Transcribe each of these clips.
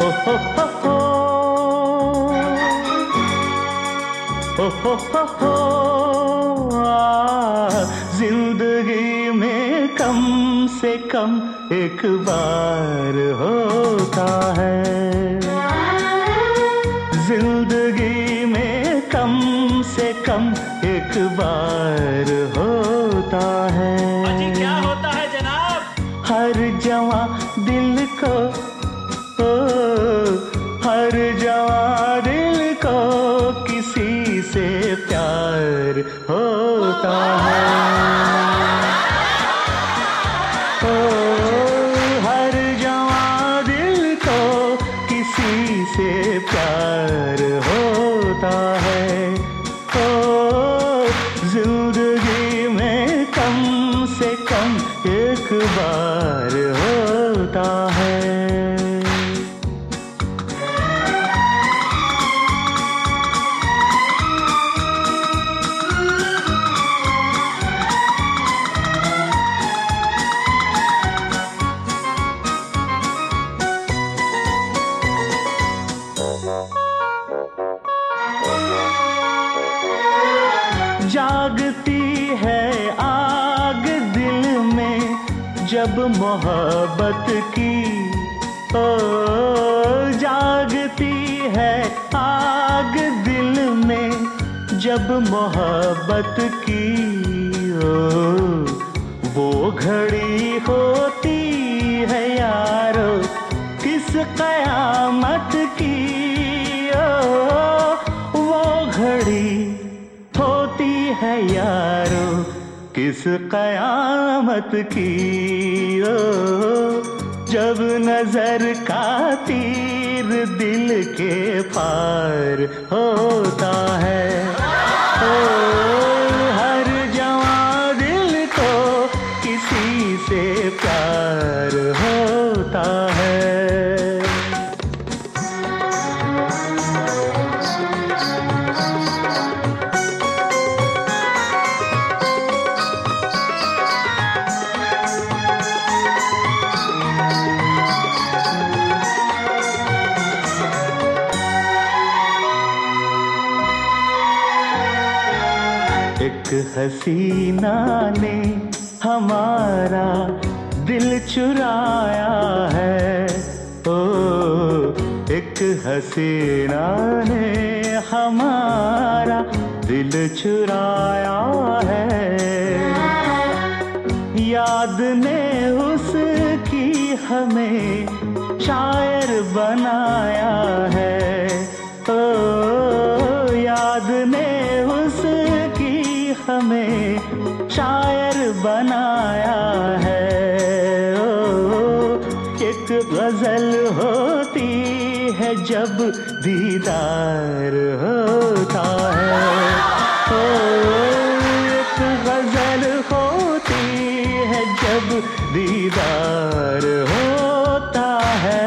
हो हो हो हो हो हो हो हो जिंदगी में कम से कम एक बार होता है, जिंदगी में कम से कम एक बार होता है। अजी क्या होता है जनाब? हर जवां दिल को, हर जवां दिल को किसी से प्यार होता है। हर जवां दिल को किसी से प्यार होता है। जिंदगी में कम से कम एक बार होता है। जागती है आग दिल में जब मोहब्बत की, ओ जागती है आग दिल में जब मोहब्बत की, ओ वो घड़ी होती है यारो किस कयामत की, ओ वो घड़ी होती है यारो किस कयामत की, ओ जब नजर का तीर दिल के पार होता है। ओ हर जवां दिल को किसी से प्यार होता है। एक हसीना ने हमारा दिल चुराया है, ओ एक हसीना ने हमारा दिल चुराया है। याद ने उसकी हमें शायर बनाया है, ओ याद ने हमें शायर बनाया है। ओ एक गजल होती है जब दीदार होता है, ओ एक गजल होती है जब दीदार होता है।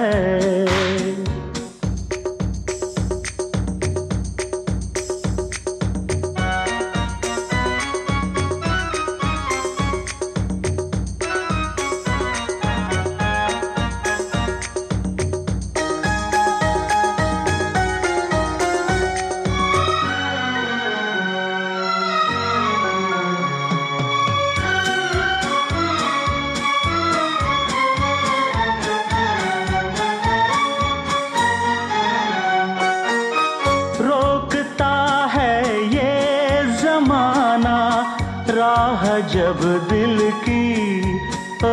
राह जब दिल की, ओ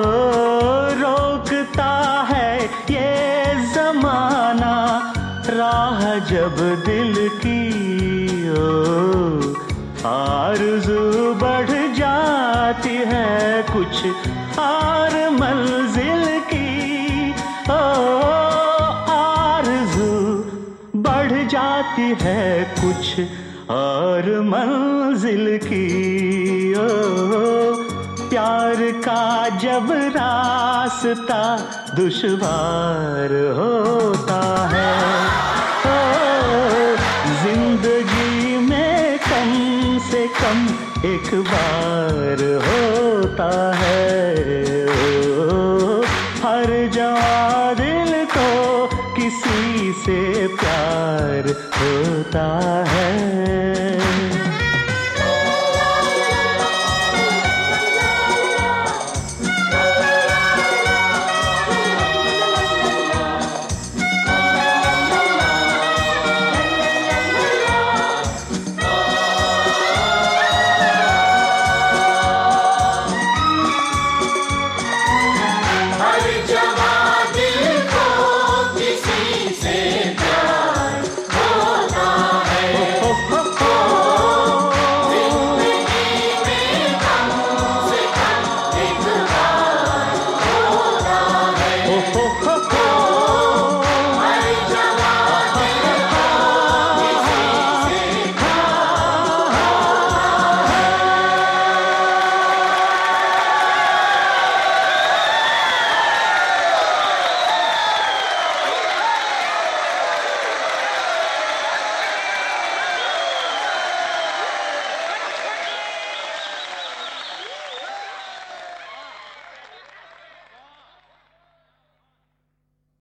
रोकता है ये जमाना राह जब दिल की, ओ आरज़ू बढ़ जाती है कुछ और मंजिल की, ओ आरज़ू बढ़ जाती है कुछ और मंजिल की, ओ प्यार का जब रास्ता दुश्वार होता है, ओ जिंदगी में कम से कम एक बार होता है, ओ हर जवां दिल को से प्यार होता है।